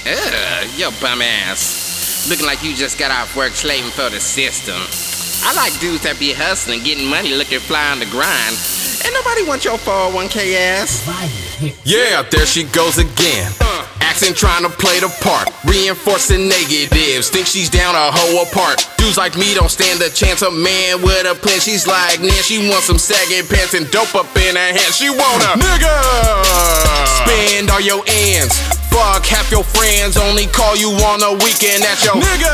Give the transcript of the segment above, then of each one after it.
Yo bum ass. Looking like you just got off work slaving for the system. I like dudes that be hustling, getting money, looking fly on the grind. Ain't nobody want your 401k ass. Yeah, there she goes again. Accent trying to play the part, reinforcing negatives. Think she's down a hoe apart. Dudes like me don't stand a chance. A man with a plan, she's like, nah, she wants some sagging pants and dope up in her hand. She want a nigga. Spend all your ends. Fuck half your friends, only call you on the weekend at your nigga.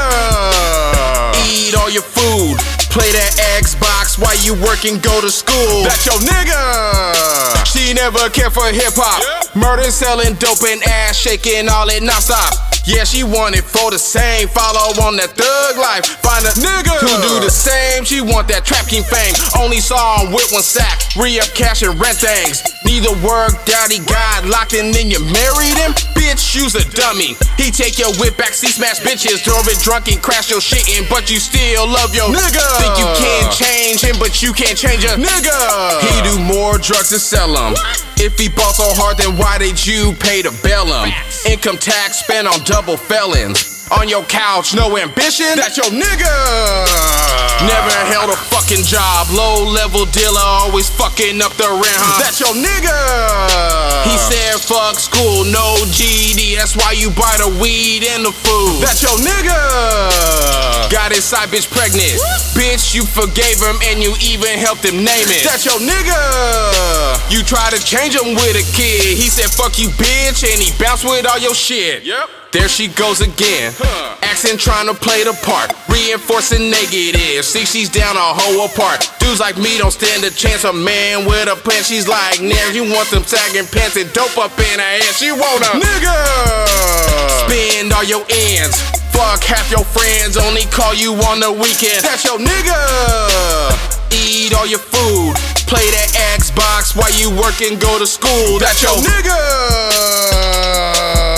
Eat all your food, play that Xbox while you working, go to school. That's your nigga. She never cared for hip-hop, murder, selling dope and ass shaking all it non-stop. Yeah, she wanted for the same, follow on that thug life. Find a nigga who do the same. She want that Trap King fame. Only saw him with one sack, re-up cash and rent things. Neither worked out, he got locked and then you married him. Bitch, you's a dummy. He take your whip back, see smash bitches, drove it drunk and crash your shit in, but you still love your nigga. Think you can change him, but you can't change a nigga. He do more drugs than sell them. If he bought so hard, then why did you pay to bail him? Income tax spent on double felons. On your couch, no ambition? That's your nigga. Never held a fucking job, low level dealer, always fucking up the rent, huh? That's your nigga. He said fuck school, no GED, that's why you buy the weed and the food. That's your nigga. Got his side bitch pregnant. Bitch, you forgave him and you even helped him name it. That's your nigga. You try to change him with a kid, he said fuck you bitch and he bounced with all your shit. Yep. There she goes again, accent trying to play the part, reinforcing negatives. See, she's down a hoe apart. Dudes like me don't stand a chance. A man with a plan, she's like, nah, you want them sagging pants and dope up in her hand. She want a nigga. Spend all your ends, fuck half your friends, only call you on the weekend. That's your nigga. Eat all your food, play that Xbox while you work and go to school. That's your nigga.